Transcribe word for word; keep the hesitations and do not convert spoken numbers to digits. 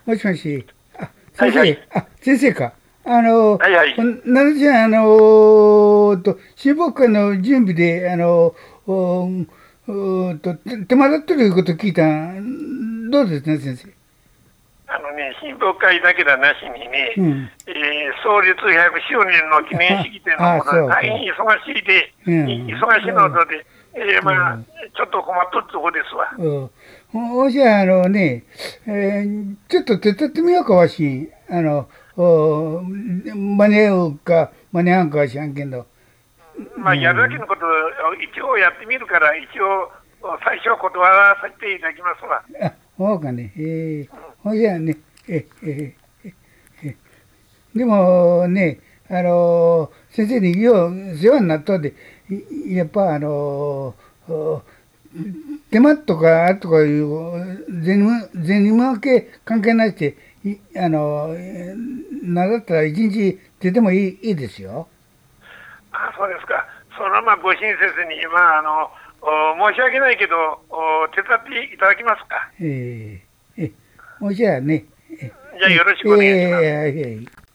もしもし。あ、先生、 はいはい。 あ、先生か。あの、 はいはい。 なるちゃん、あの、と、親睦会の準備で、あの、おおと、手手間取ってること聞いたん。どうですね、先生。 あのね、親睦会だけではなしにね、 うん。 えー創立ひゃくしゅうねんの記念あ、 式典のあ、 ものでそうか。 大変忙しいで、 ういん。 忙しいのうん。 で、えーまあ、ちょっと困っとるとこですわ。 うん。もしあのね、えーちょっと手伝ってみようか、わし。あの、お間に合うか、間に合うかは知らんけど。うまあ、やるだけん。 のことを一応やってみるから、一応、最初は断らさせていただきますわ。 あ、そうかね。えー、ほいじゃあね、え、え、え、でもね、あのー先生によう世話になったんで、いやっぱあのーお手間とかとかいう銭銭儲け関係なしで、いあのーなんだったら一日出てもいい、いいですよ。 あ、そうですか。そのままご親切に、まあ、あの、お申し訳ないけど、お手伝っていただけますか。 えー、え、もうじゃあね、え、 じゃあ、 え、 よろしくお願いします。 えー、えー